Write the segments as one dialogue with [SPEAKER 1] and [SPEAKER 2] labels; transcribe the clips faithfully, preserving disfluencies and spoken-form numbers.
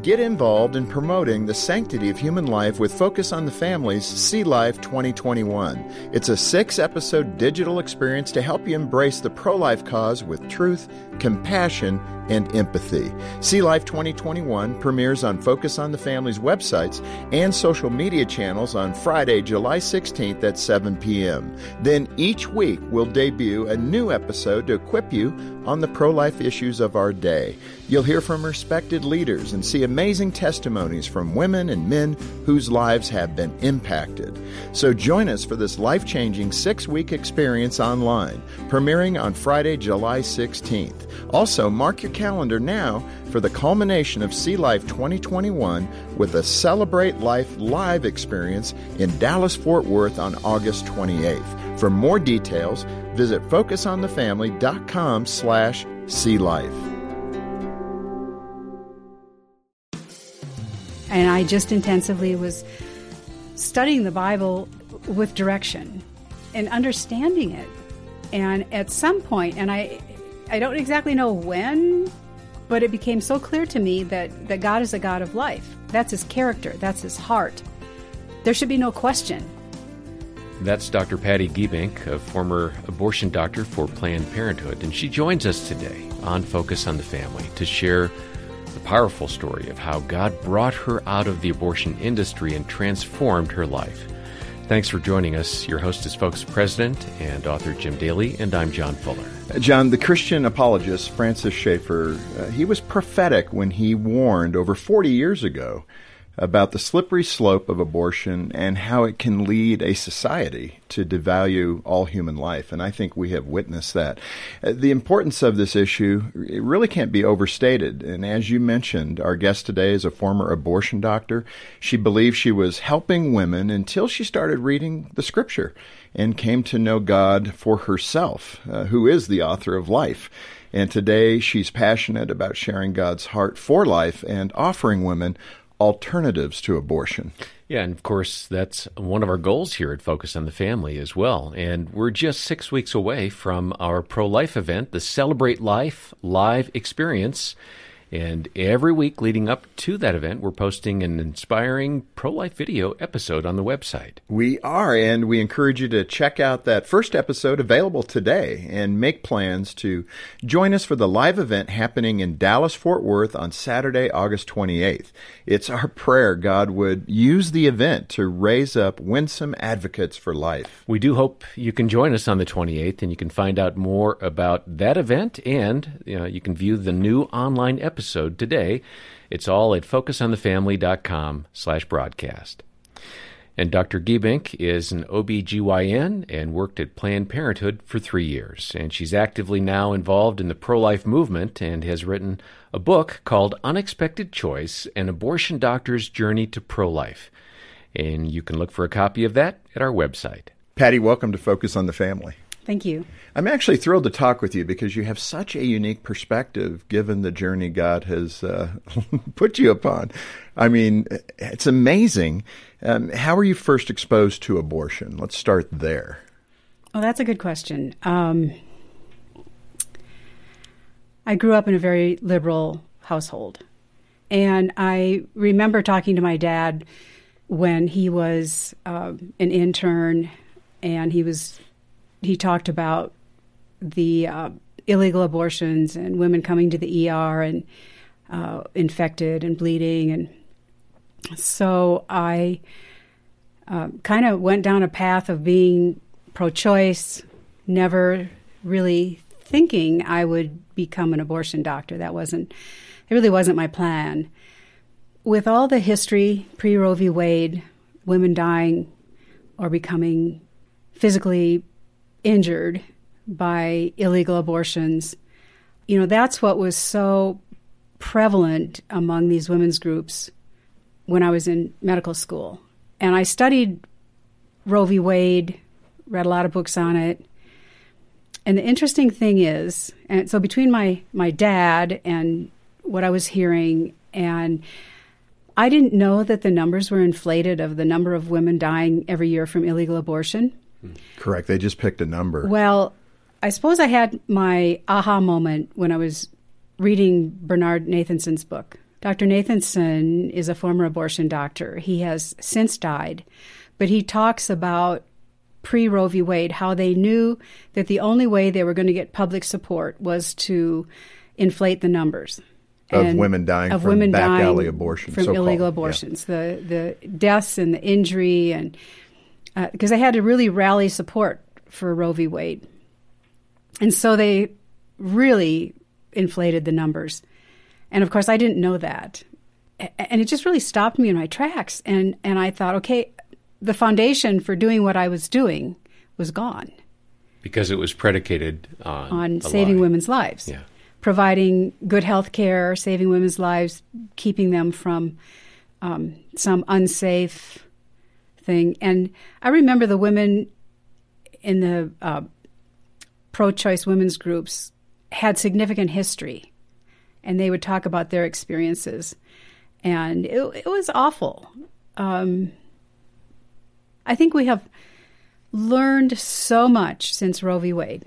[SPEAKER 1] Get involved in promoting the sanctity of human life with Focus on the Family's See Life twenty twenty-one. It's a six-episode digital experience to help you embrace the pro-life cause with truth, compassion, and empathy. See Life twenty twenty-one premieres on Focus on the Family's websites and social media channels on Friday, July sixteenth at seven p.m. Then each week we'll debut a new episode to equip you on the pro-life issues of our day. You'll hear from respected leaders and see amazing testimonies from women and men whose lives have been impacted. So join us for this life-changing six-week experience online, premiering on Friday, July sixteenth. Also, mark your calendar now for the culmination of See Life twenty twenty-one with a Celebrate Life live experience in Dallas-Fort Worth on August twenty-eighth. For more details, visit focusonthefamily.com slash See Life.
[SPEAKER 2] And I just intensively was studying the Bible with direction and understanding it. And at some point, and I I don't exactly know when, but it became so clear to me that, that God is a God of life. That's his character. That's his heart. There should be no question.
[SPEAKER 3] That's Doctor Patty Giebink, a former abortion doctor for Planned Parenthood, and she joins us today on Focus on the Family to share the powerful story of how God brought her out of the abortion industry and transformed her life. Thanks for joining us. Your host is Focus President and author Jim Daly, and I'm John Fuller.
[SPEAKER 1] John, the Christian apologist Francis Schaeffer, uh, he was prophetic when he warned over forty years ago about the slippery slope of abortion and how it can lead a society to devalue all human life. And I think we have witnessed that. Uh, the importance of this issue, it really can't be overstated. And as you mentioned, our guest today is a former abortion doctor. She believed she was helping women until she started reading the Scripture and came to know God for herself, uh, who is the author of life. And today she's passionate about sharing God's heart for life and offering women alternatives to abortion.
[SPEAKER 3] Yeah, and of course, that's one of our goals here at Focus on the Family as well. And we're just six weeks away from our pro-life event, the Celebrate Life live experience. And every week leading up to that event, we're posting an inspiring pro-life video episode on the website.
[SPEAKER 1] We are, and we encourage you to check out that first episode available today and make plans to join us for the live event happening in Dallas-Fort Worth on Saturday, August twenty-eighth. It's our prayer God would use the event to raise up winsome advocates for life.
[SPEAKER 3] We do hope you can join us on the twenty-eighth, and you can find out more about that event, and you know, you can view the new online episode episode today. It's all at focusonthefamily.com slash broadcast. And Doctor Giebink is an O B G Y N and worked at Planned Parenthood for three years. And she's actively now involved in the pro-life movement and has written a book called Unexpected Choice, An Abortion Doctor's Journey to Pro-Life. And you can look for a copy of that at our website.
[SPEAKER 1] Patty, welcome to Focus on the Family.
[SPEAKER 2] Thank you.
[SPEAKER 1] I'm actually thrilled to talk with you because you have such a unique perspective given the journey God has uh, put you upon. I mean, it's amazing. Um, how were you first exposed to abortion? Let's start there.
[SPEAKER 2] Well, that's a good question. Um, I grew up in a very liberal household. And I remember talking to my dad when he was uh, an intern, and he was he talked about the uh, illegal abortions and women coming to the E R and uh, infected and bleeding. And so I uh, kind of went down a path of being pro-choice, never really thinking I would become an abortion doctor. That wasn't, it really wasn't my plan. With all the history, pre-Roe v. Wade, women dying or becoming physically injured by illegal abortions, you know, that's what was so prevalent among these women's groups when I was in medical school. And I studied Roe v. Wade, read a lot of books on it. And the interesting thing is, and so between my, my dad and what I was hearing, and I didn't know that the numbers were inflated of the number of women dying every year from illegal abortion.
[SPEAKER 1] Correct. They just picked a number.
[SPEAKER 2] Well, I suppose I had my aha moment when I was reading Bernard Nathanson's book, Doctor Nathanson is a former abortion doctor. He has since died, but he talks about pre-Roe v. Wade, how they knew that the only way they were going to get public support was to inflate the numbers.
[SPEAKER 1] Of
[SPEAKER 2] and
[SPEAKER 1] women dying
[SPEAKER 2] of
[SPEAKER 1] from
[SPEAKER 2] women
[SPEAKER 1] back
[SPEAKER 2] dying
[SPEAKER 1] alley abortions.
[SPEAKER 2] From
[SPEAKER 1] so-called.
[SPEAKER 2] illegal abortions. Yeah. The, the deaths and the injury, and because uh, they had to really rally support for Roe v. Wade. And so they really inflated the numbers. And of course, I didn't know that. And it just really stopped me in my tracks. And, and I thought, okay, the foundation for doing what I was doing was gone.
[SPEAKER 3] Because it was predicated on
[SPEAKER 2] on saving
[SPEAKER 3] lie.
[SPEAKER 2] women's lives.
[SPEAKER 3] Yeah.
[SPEAKER 2] Providing good health care, saving women's lives, keeping them from um, some unsafe thing. And I remember the women in the uh, pro-choice women's groups had significant history, and they would talk about their experiences. And it, it was awful. Um, I think we have learned so much since Roe v. Wade.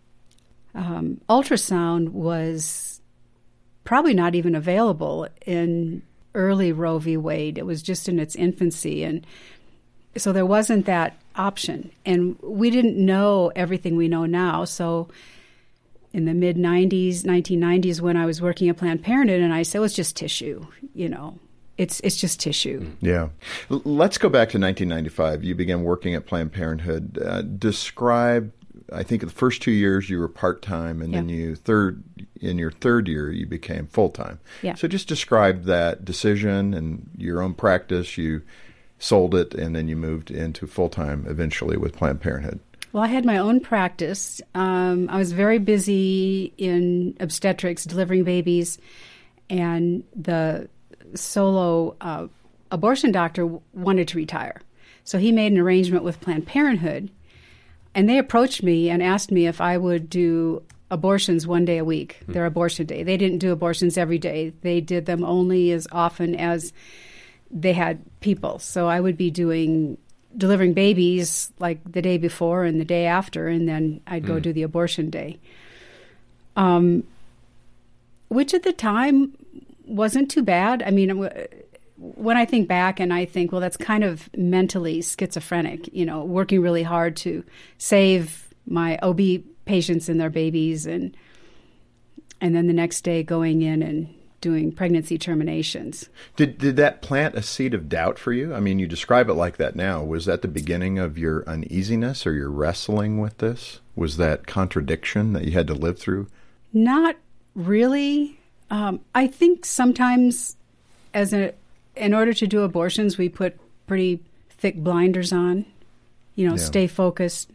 [SPEAKER 2] Um, ultrasound was probably not even available in early Roe v. Wade. It was just in its infancy, and so there wasn't that option. And we didn't know everything we know now. So in the mid nineties, nineteen nineties, when I was working at Planned Parenthood, and I said, well, it's just tissue, you know. It's it's just tissue.
[SPEAKER 1] Yeah. L- let's go back to nineteen ninety-five. You began working at Planned Parenthood. Uh, describe, I think the first two years you were part-time, and yeah. then you third in your third year you became full-time.
[SPEAKER 2] Yeah.
[SPEAKER 1] So just describe that decision and your own practice. You sold it, and then you moved into full-time eventually with Planned Parenthood.
[SPEAKER 2] Well, I had my own practice. Um, I was very busy in obstetrics, delivering babies, and the solo uh, abortion doctor w- wanted to retire. So he made an arrangement with Planned Parenthood, and they approached me and asked me if I would do abortions one day a week, mm-hmm. their abortion day. They didn't do abortions every day. They did them only as often as they had people. So I would be doing delivering babies like the day before and the day after, and then I'd go mm. do the abortion day. Um, which at the time wasn't too bad. I mean, when I think back and I think, well, that's kind of mentally schizophrenic, you know, working really hard to save my O B patients and their babies, and and then the next day going in and doing pregnancy terminations. Did
[SPEAKER 1] did that plant a seed of doubt for you? I mean, you describe it like that now. Was that the beginning of your uneasiness or your wrestling with this? Was that contradiction that you had to live through?
[SPEAKER 2] Not really. Um, I think sometimes as a, in order to do abortions, we put pretty thick blinders on, you know, yeah. stay focused.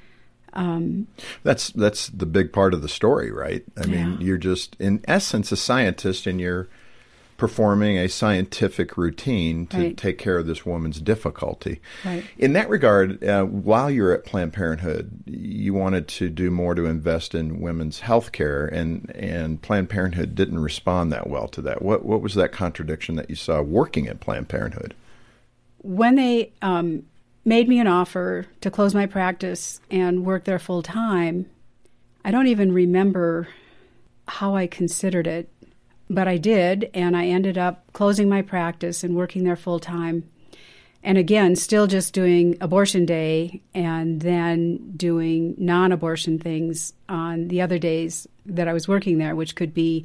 [SPEAKER 2] Um,
[SPEAKER 1] that's that's the big part of the story, right? I yeah. mean, you're just, in essence, a scientist, and you're performing a scientific routine to
[SPEAKER 2] right.
[SPEAKER 1] take care of this woman's difficulty.
[SPEAKER 2] Right.
[SPEAKER 1] In that regard, uh, while you were at Planned Parenthood, you wanted to do more to invest in women's health care, and, and Planned Parenthood didn't respond that well to that. What, what was that contradiction that you saw working at Planned Parenthood?
[SPEAKER 2] When they um, made me an offer to close my practice and work there full time, I don't even remember how I considered it, but I did, and I ended up closing my practice and working there full time. And again, still just doing abortion day and then doing non-abortion things on the other days that I was working there, which could be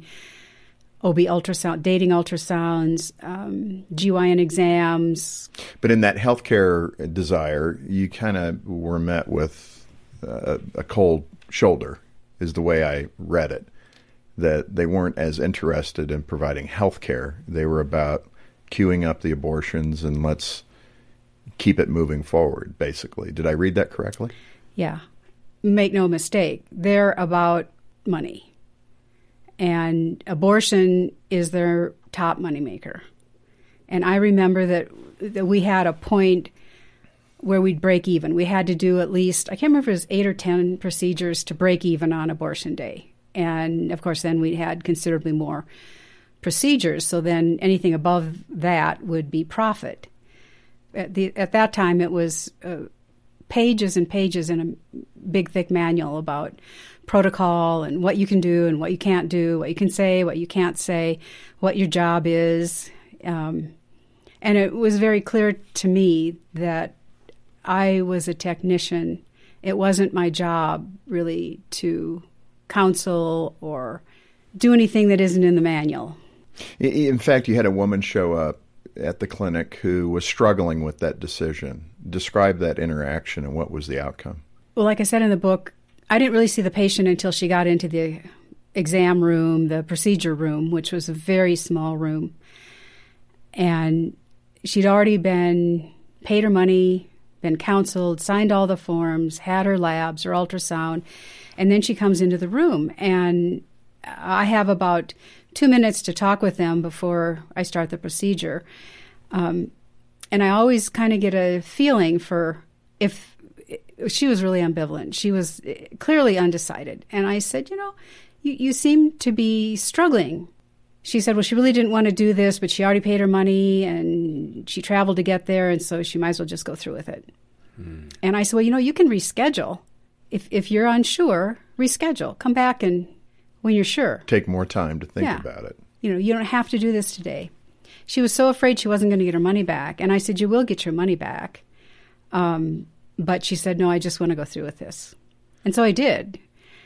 [SPEAKER 2] O B ultrasound, dating ultrasounds, um, G Y N exams.
[SPEAKER 1] But in that healthcare desire, you kind of were met with uh, a cold shoulder, is the way I read it. That they weren't as interested in providing health care. They were about queuing up the abortions and let's keep it moving forward, basically. Did I read that correctly?
[SPEAKER 2] Yeah. Make no mistake. They're about money. And abortion is their top moneymaker. And I remember that, that we had a point where we'd break even. We had to do at least, I can't remember if it was eight or ten procedures to break even on abortion day. And, of course, then we had considerably more procedures. So then anything above that would be profit. At, the, at that time, it was uh, pages and pages in a big, thick manual about protocol and what you can do and what you can't do, what you can say, what you can't say, what your job is. Um, and it was very clear to me that I was a technician. It wasn't my job, really, to counsel or do anything that isn't in the manual.
[SPEAKER 1] In fact, you had a woman show up at the clinic who was struggling with that decision. Describe that interaction and what was the outcome.
[SPEAKER 2] Well, like I said in the book, I didn't really see the patient until she got into the exam room, the procedure room, which was a very small room. And she'd already been paid her money, been counseled, signed all the forms, had her labs, her ultrasound, and then she comes into the room. And I have about two minutes to talk with them before I start the procedure. Um, and I always kind of get a feeling for if she was really ambivalent. She was clearly undecided. And I said, you know, you, you seem to be struggling. She said, well, she really didn't want to do this, but she already paid her money and she traveled to get there, and so she might as well just go through with it. Hmm. And I said, well, you know, you can reschedule. If if you're unsure, reschedule. Come back and when you're sure.
[SPEAKER 1] Take more time to think
[SPEAKER 2] yeah.
[SPEAKER 1] about it.
[SPEAKER 2] You know, you don't have to do this today. She was so afraid she wasn't going to get her money back. And I said, you will get your money back. Um, but she said, no, I just want to go through with this. And so I did.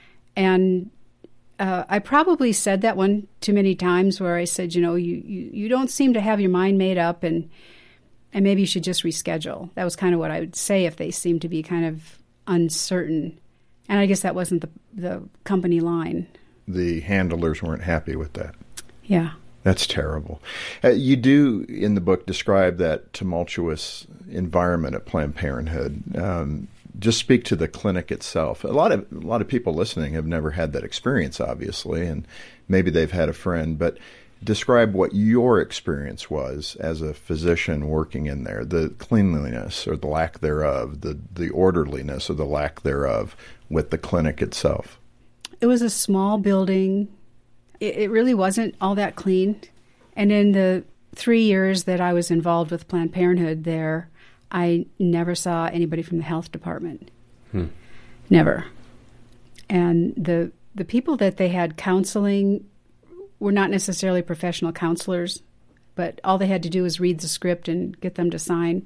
[SPEAKER 2] And uh, I probably said that one too many times where I said, you know, you, you, you don't seem to have your mind made up, and and maybe you should just reschedule. That was kind of what I would say if they seemed to be kind of uncertain. And I guess that wasn't the the company line.
[SPEAKER 1] The handlers weren't happy with that.
[SPEAKER 2] Yeah.
[SPEAKER 1] That's terrible. Uh, you do, in the book, describe that tumultuous environment at Planned Parenthood. Um, just speak to the clinic itself. A lot of a lot of people listening have never had that experience, obviously, and maybe they've had a friend. But describe what your experience was as a physician working in there, the cleanliness or the lack thereof, the, the orderliness or the lack thereof with the clinic itself.
[SPEAKER 2] It was a small building. It, it really wasn't all that clean. And in the three years that I was involved with Planned Parenthood there, I never saw anybody from the health department. Hmm. Never. And the the people that they had counseling were not necessarily professional counselors, but all they had to do was read the script and get them to sign.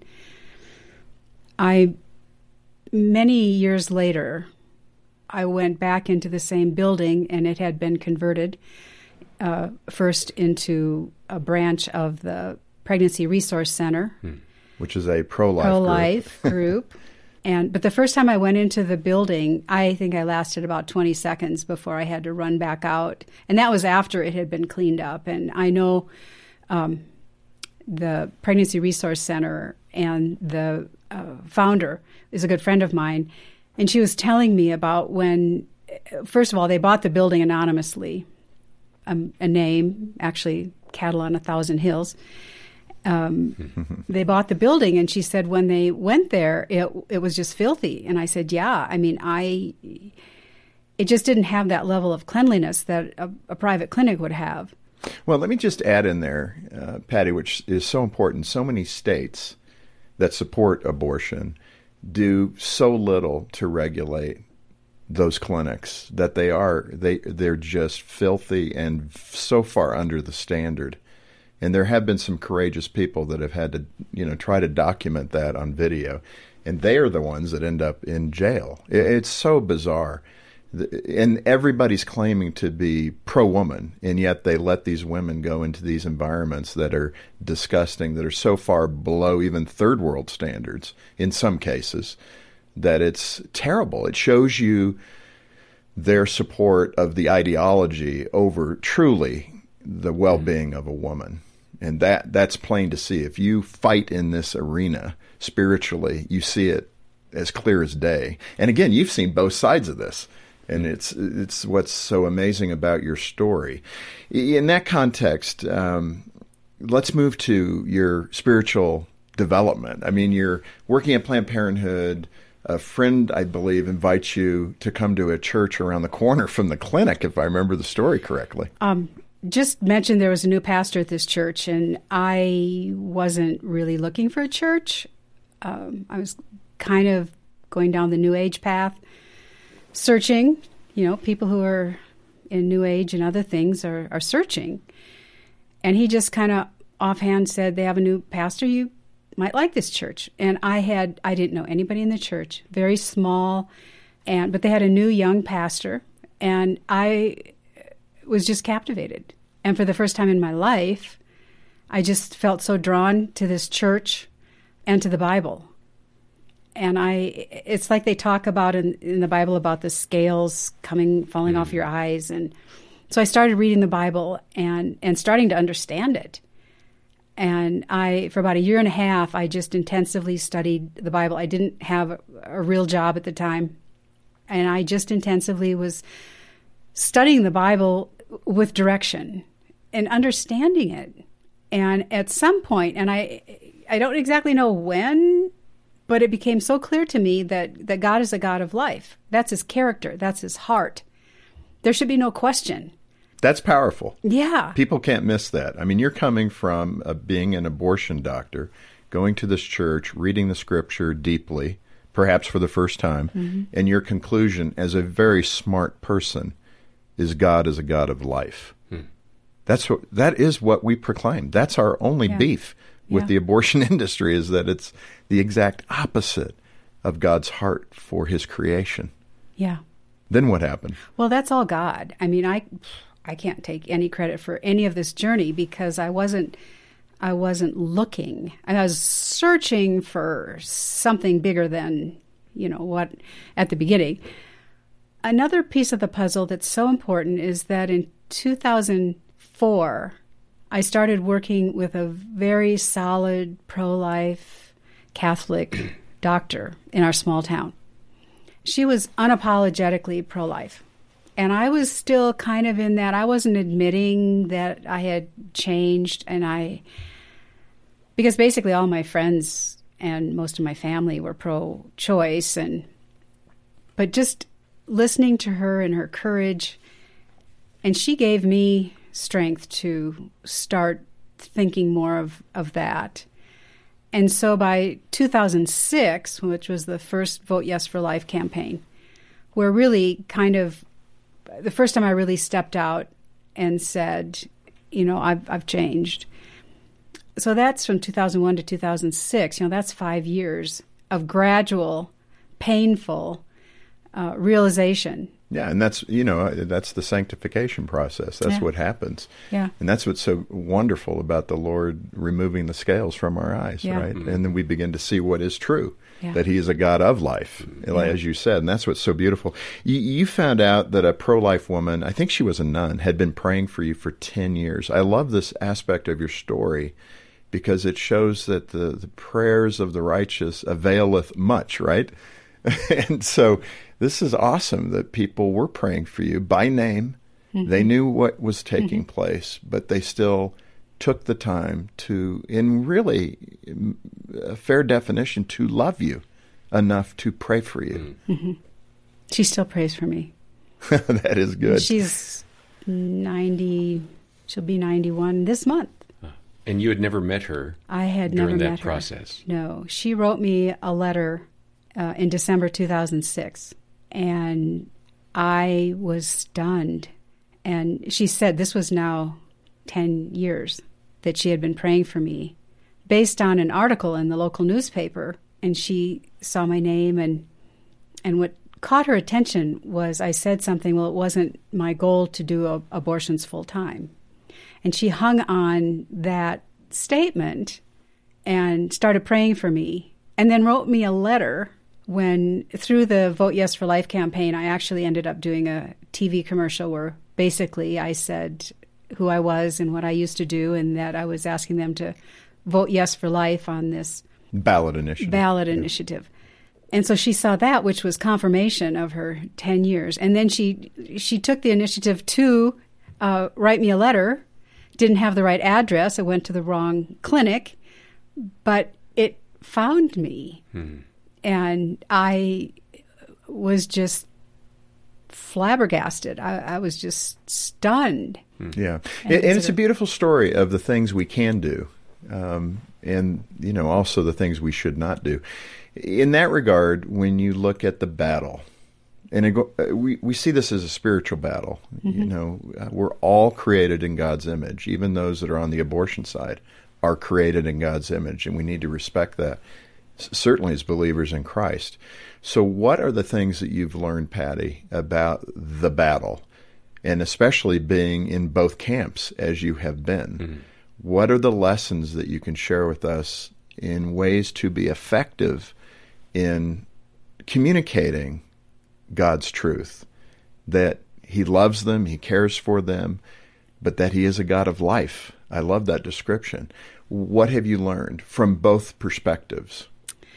[SPEAKER 2] I, many years later, I went back into the same building, and it had been converted uh, first into a branch of the Pregnancy Resource Center. Hmm.
[SPEAKER 1] Which is a pro-life,
[SPEAKER 2] pro-life
[SPEAKER 1] group.
[SPEAKER 2] group. And but the first time I went into the building, I think I lasted about twenty seconds before I had to run back out. And that was after it had been cleaned up. And I know um, the Pregnancy Resource Center and the uh, founder is a good friend of mine. And she was telling me about when, first of all, they bought the building anonymously, um, a name, actually, Cattle on a Thousand Hills. Um, they bought the building, and she said when they went there, it it was just filthy. And I said, yeah, I mean, I, it just didn't have that level of cleanliness that a, a private clinic would have.
[SPEAKER 1] Well, let me just add in there, uh, Patty, which is so important. So many states that support abortion do so little to regulate those clinics that they are, they, they're just filthy and so far under the standard. And there have been some courageous people that have had to, you know, try to document that on video. And they are the ones that end up in jail. It's so bizarre. And everybody's claiming to be pro-woman, and yet they let these women go into these environments that are disgusting, that are so far below even third world standards in some cases, that it's terrible. It shows you their support of the ideology over truly the well-being of a woman. And that that's plain to see. If you fight in this arena spiritually, you see it as clear as day. And again, you've seen both sides of this. And it's it's what's so amazing about your story. In that context, um, let's move to your spiritual development. I mean, you're working at Planned Parenthood. A friend, I believe, invites you to come to a church around the corner from the clinic, if I remember the story correctly.
[SPEAKER 2] Um, just mentioned there was a new pastor at this church, and I wasn't really looking for a church. Um, I was kind of going down the New Age path, searching you know, people who are in New Age and other things are, are searching. And he just kind of offhand said, they have a new pastor, you might like this church. And I had, I didn't know anybody in the church, very small, and but they had a new young pastor, and I was just captivated. And for the first time in my life, I just felt so drawn to this church and to the Bible. And I, it's like they talk about in, in the Bible about the scales coming, falling mm-hmm. off your eyes. And so I started reading the Bible and, and starting to understand it. And I, for about a year and a half, I just intensively studied the Bible. I didn't have a, a real job at the time. And I just intensively was studying the Bible with direction and understanding it. And at some point, and I, I don't exactly know when, but it became so clear to me that, that God is a God of life. That's his character. That's his heart. There should be no question.
[SPEAKER 1] That's powerful.
[SPEAKER 2] Yeah.
[SPEAKER 1] People can't miss that. I mean, you're coming from uh, being an abortion doctor, going to this church, reading the scripture deeply, perhaps for the first time, mm-hmm. and your conclusion as a very smart person is God is a God of life. Hmm. That's what, that is what we proclaim. That's our only yeah. beef with yeah. the abortion industry, is that it's the exact opposite of God's heart for his creation.
[SPEAKER 2] Yeah.
[SPEAKER 1] Then what happened?
[SPEAKER 2] Well, that's all God. I mean, I... I can't take any credit for any of this journey because I wasn't I wasn't looking. I was searching for something bigger than, you know, what at the beginning. Another piece of the puzzle that's so important is that in two thousand four, I started working with a very solid pro-life Catholic doctor in our small town. She was unapologetically pro-life. And I was still kind of in that. I wasn't admitting that I had changed. And I, because basically all my friends and most of my family were pro-choice. And, but just listening to her and her courage, and she gave me strength to start thinking more of, of that. And so by two thousand six, which was the first Vote Yes for Life campaign, we're really kind of, the first time I really stepped out and said, you know, I've I've changed. So that's from two thousand one to two thousand six. You know, that's five years of gradual, painful uh, realization.
[SPEAKER 1] Yeah, and that's, you know, that's the sanctification process. That's yeah. what happens.
[SPEAKER 2] Yeah.
[SPEAKER 1] And that's what's so wonderful about the Lord removing the scales from our eyes, yeah. right? Mm-hmm. And then we begin to see what is true. Yeah. That he is a God of life, yeah. as you said, and that's what's so beautiful. You, you found out that a pro-life woman, I think she was a nun, had been praying for you for ten years. I love this aspect of your story because it shows that the, the prayers of the righteous availeth much, right? And so this is awesome that people were praying for you by name. Mm-hmm. They knew what was taking mm-hmm. place, but they still took the time to, in really a fair definition, to love you enough to pray for you.
[SPEAKER 2] Mm-hmm. She still prays for me.
[SPEAKER 1] That is good.
[SPEAKER 2] She's ninety, she'll be ninety-one this month.
[SPEAKER 3] And you had never met her
[SPEAKER 2] I had
[SPEAKER 3] during
[SPEAKER 2] never
[SPEAKER 3] that
[SPEAKER 2] met
[SPEAKER 3] process?
[SPEAKER 2] Her. No. She wrote me a letter uh, in December two thousand six, and I was stunned. And she said this was now ten years that she had been praying for me based on an article in the local newspaper. And she saw my name, and and what caught her attention was I said something, well, it wasn't my goal to do a, abortions full time. And she hung on that statement and started praying for me, and then wrote me a letter when, through the Vote Yes for Life campaign, I actually ended up doing a T V commercial where basically I said who I was and what I used to do, and that I was asking them to vote yes for life on this
[SPEAKER 1] ballot initiative.
[SPEAKER 2] Ballot
[SPEAKER 1] yeah.
[SPEAKER 2] initiative. And so she saw that, which was confirmation of her ten years. And then she she took the initiative to uh, write me a letter. Didn't have the right address. I went to the wrong clinic, but it found me. Hmm. And I was just flabbergasted. I, I was just stunned.
[SPEAKER 1] Yeah. And, and it's a beautiful story of the things we can do, um, and, you know, also the things we should not do. In that regard, when you look at the battle And it go, we, we see this as a spiritual battle.
[SPEAKER 2] Mm-hmm.
[SPEAKER 1] You know, uh, we're all created in God's image. Even those that are on the abortion side are created in God's image, and we need to respect that, s- certainly as believers in Christ. So what are the things that you've learned, Patty, about the battle, and especially being in both camps as you have been? Mm-hmm. What are the lessons that you can share with us in ways to be effective in communicating God's truth, that he loves them, he cares for them, but that he is a God of life? I love that description. What have you learned from both perspectives?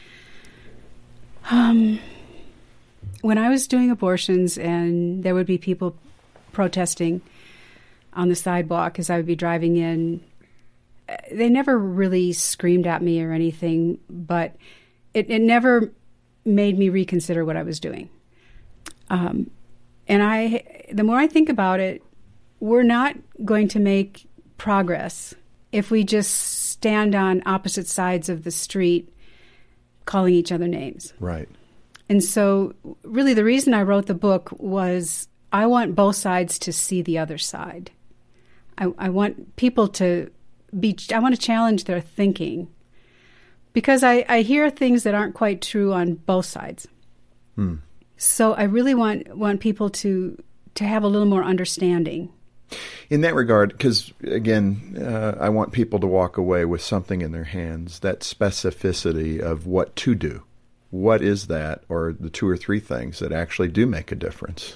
[SPEAKER 2] Um, when I was doing abortions and there would be people protesting on the sidewalk as I would be driving in, they never really screamed at me or anything, but it, it never made me reconsider what I was doing. Um, and I, the more I think about it, we're not going to make progress if we just stand on opposite sides of the street calling each other names.
[SPEAKER 1] Right.
[SPEAKER 2] And so really the reason I wrote the book was I want both sides to see the other side. I, I want people to be, I want to challenge their thinking, because I, I hear things that aren't quite true on both sides.
[SPEAKER 1] Hmm.
[SPEAKER 2] So I really want want people to to have a little more understanding.
[SPEAKER 1] In that regard, because, again, uh, I want people to walk away with something in their hands, that specificity of what to do. What is that, or the two or three things that actually do make a difference?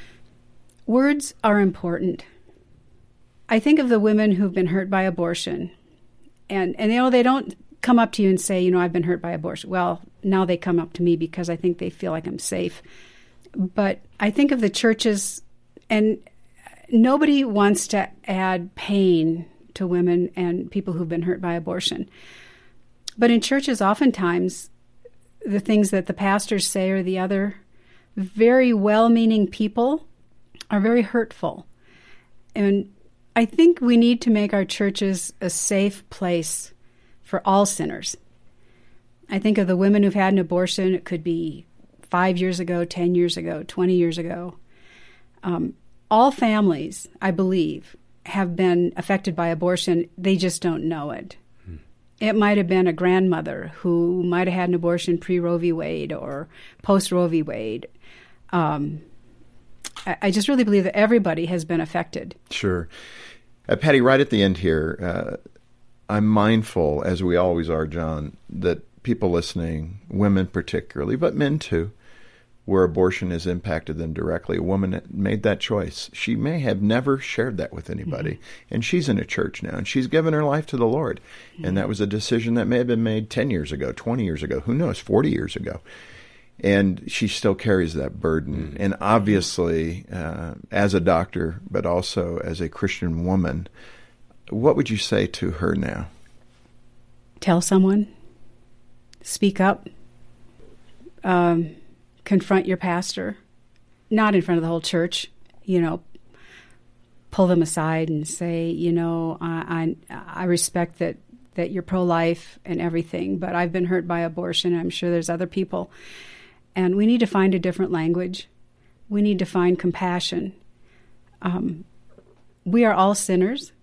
[SPEAKER 2] Words are important. I think of the women who've been hurt by abortion, and, and you know, they don't come up to you and say, you know, I've been hurt by abortion. Well, now they come up to me because I think they feel like I'm safe. But I think of the churches, and nobody wants to add pain to women and people who've been hurt by abortion. But in churches, oftentimes, the things that the pastors say or the other very well-meaning people are very hurtful. And I think we need to make our churches a safe place for all sinners. I think of the women who've had an abortion. It could be five years ago, ten years ago, twenty years ago. Um, all families, I believe, have been affected by abortion. They just don't know it. Hmm. It might have been a grandmother who might have had an abortion pre-Roe v. Wade or post-Roe v. Wade. Um, I, I just really believe that everybody has been affected.
[SPEAKER 1] Sure. Uh, Patty, right at the end here, uh, I'm mindful, as we always are, John, that people listening, women particularly, but men too, where abortion has impacted them directly. A woman made that choice. She may have never shared that with anybody, mm-hmm. and she's in a church now, and she's given her life to the Lord. Mm-hmm. And that was a decision that may have been made ten years ago, twenty years ago, who knows, forty years ago. And she still carries that burden. Mm-hmm. And obviously, uh, as a doctor, but also as a Christian woman, what would you say to her now?
[SPEAKER 2] Tell someone. Speak up. Um, confront your pastor. Not in front of the whole church. You know, pull them aside and say, you know, I I, I respect that, that you're pro-life and everything, but I've been hurt by abortion. I'm sure there's other people. And we need to find a different language. We need to find compassion. Um, we are all sinners.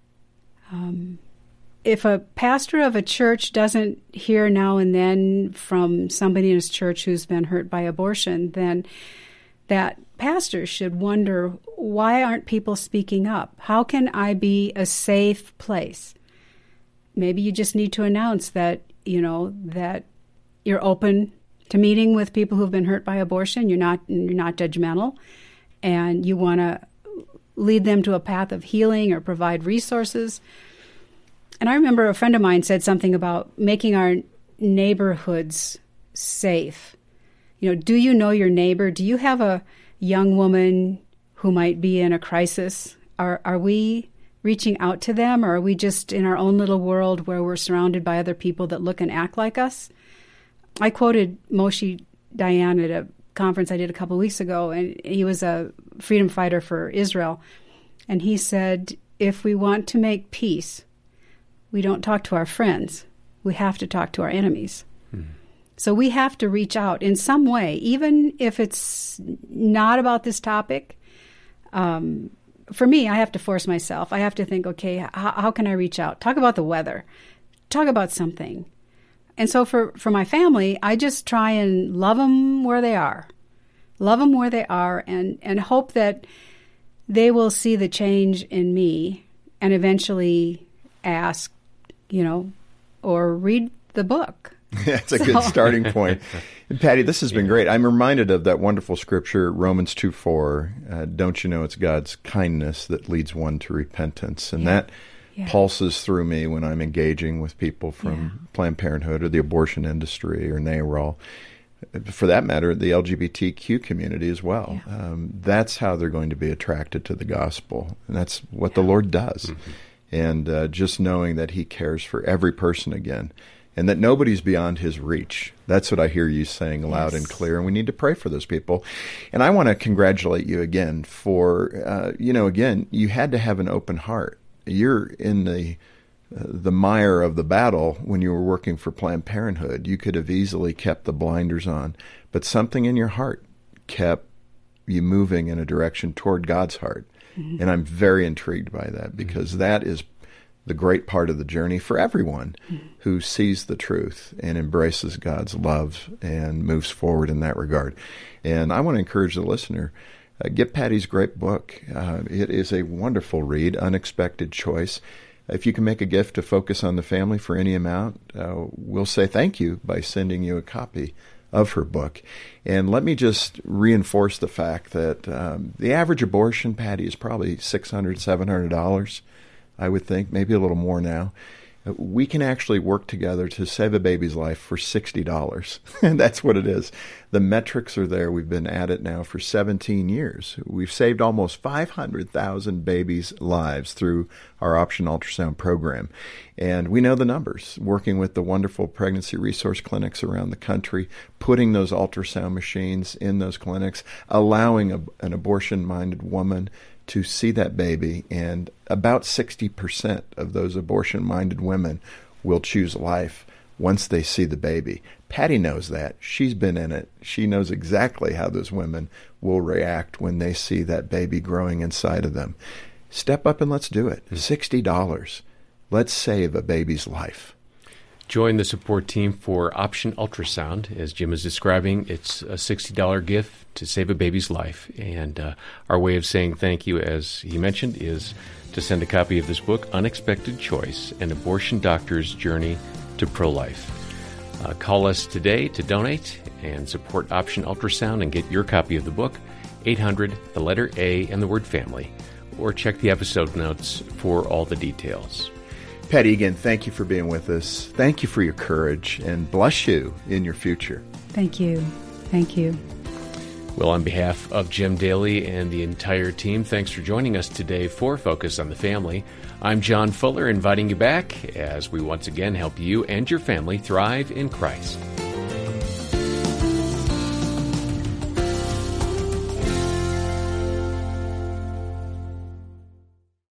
[SPEAKER 2] Um, if a pastor of a church doesn't hear now and then from somebody in his church who's been hurt by abortion, then that pastor should wonder, why aren't people speaking up? How can I be a safe place? Maybe you just need to announce that, you know, that you're open to meeting with people who've been hurt by abortion. You're not you're not judgmental, and you want to lead them to a path of healing or provide resources. And I remember a friend of mine said something about making our neighborhoods safe. You know, do you know your neighbor? Do you have a young woman who might be in a crisis? Are are we reaching out to them, or are we just in our own little world where we're surrounded by other people that look and act like us? I quoted Moshe Dayan at a conference I did a couple of weeks ago, and he was a freedom fighter for Israel. And he said, if we want to make peace, we don't talk to our friends. We have to talk to our enemies. Hmm. So we have to reach out in some way, even if it's not about this topic. Um, for me, I have to force myself. I have to think, okay, how, how can I reach out? Talk about the weather. Talk about something. And so for, for my family, I just try and love them where they are. Love them where they are and, and hope that they will see the change in me and eventually ask, you know, or read the book.
[SPEAKER 1] That's a so. good starting point. And Patty, this has been great. I'm reminded of that wonderful scripture, Romans two four. Uh, don't you know it's God's kindness that leads one to repentance? And yeah. that yeah. pulses through me when I'm engaging with people from yeah. Planned Parenthood or the abortion industry or NARAL. For that matter, the L G B T Q community as well. Yeah. Um, that's how they're going to be attracted to the gospel. And that's what yeah. the Lord does. Mm-hmm. And uh, just knowing that he cares for every person again. And that nobody's beyond his reach. That's what I hear you saying loud yes. and clear. And we need to pray for those people. And I want to congratulate you again for, uh, you know, again, you had to have an open heart. You're in the uh, the mire of the battle when you were working for Planned Parenthood. You could have easily kept the blinders on. But something in your heart kept you moving in a direction toward God's heart. Mm-hmm. And I'm very intrigued by that because mm-hmm. that is the great part of the journey for everyone mm-hmm. who sees the truth and embraces God's love and moves forward in that regard. And I want to encourage the listener, uh, get Patty's great book. Uh, it is a wonderful read, Unexpected Choice. If you can make a gift to Focus on the Family for any amount, uh, we'll say thank you by sending you a copy of her book. And let me just reinforce the fact that um, the average abortion, Patty, is probably six hundred dollars, seven hundred dollars. I would think, maybe a little more now. We can actually work together to save a baby's life for sixty dollars. And that's what it is. The metrics are there. We've been at it now for seventeen years. We've saved almost five hundred thousand babies' lives through our Option Ultrasound program. And we know the numbers, working with the wonderful pregnancy resource clinics around the country, putting those ultrasound machines in those clinics, allowing a, an abortion-minded woman to see that baby, and about sixty percent of those abortion-minded women will choose life once they see the baby. Patty knows that. She's been in it. She knows exactly how those women will react when they see that baby growing inside of them. Step up and let's do it. sixty dollars. Let's save a baby's life.
[SPEAKER 3] Join the support team for Option Ultrasound. As Jim is describing, it's a sixty dollars gift to save a baby's life. And uh, our way of saying thank you, as he mentioned, is to send a copy of this book, Unexpected Choice, An Abortion Doctor's Journey to Pro-Life. Uh, call us today to donate and support Option Ultrasound and get your copy of the book, eight hundred, the letter A, and the word family. Or check the episode notes for all the details.
[SPEAKER 1] Patty, again, thank you for being with us. Thank you for your courage, and bless you in your future.
[SPEAKER 2] Thank you. Thank you.
[SPEAKER 3] Well, on behalf of Jim Daly and the entire team, thanks for joining us today for Focus on the Family. I'm John Fuller, inviting you back as we once again help you and your family thrive in Christ.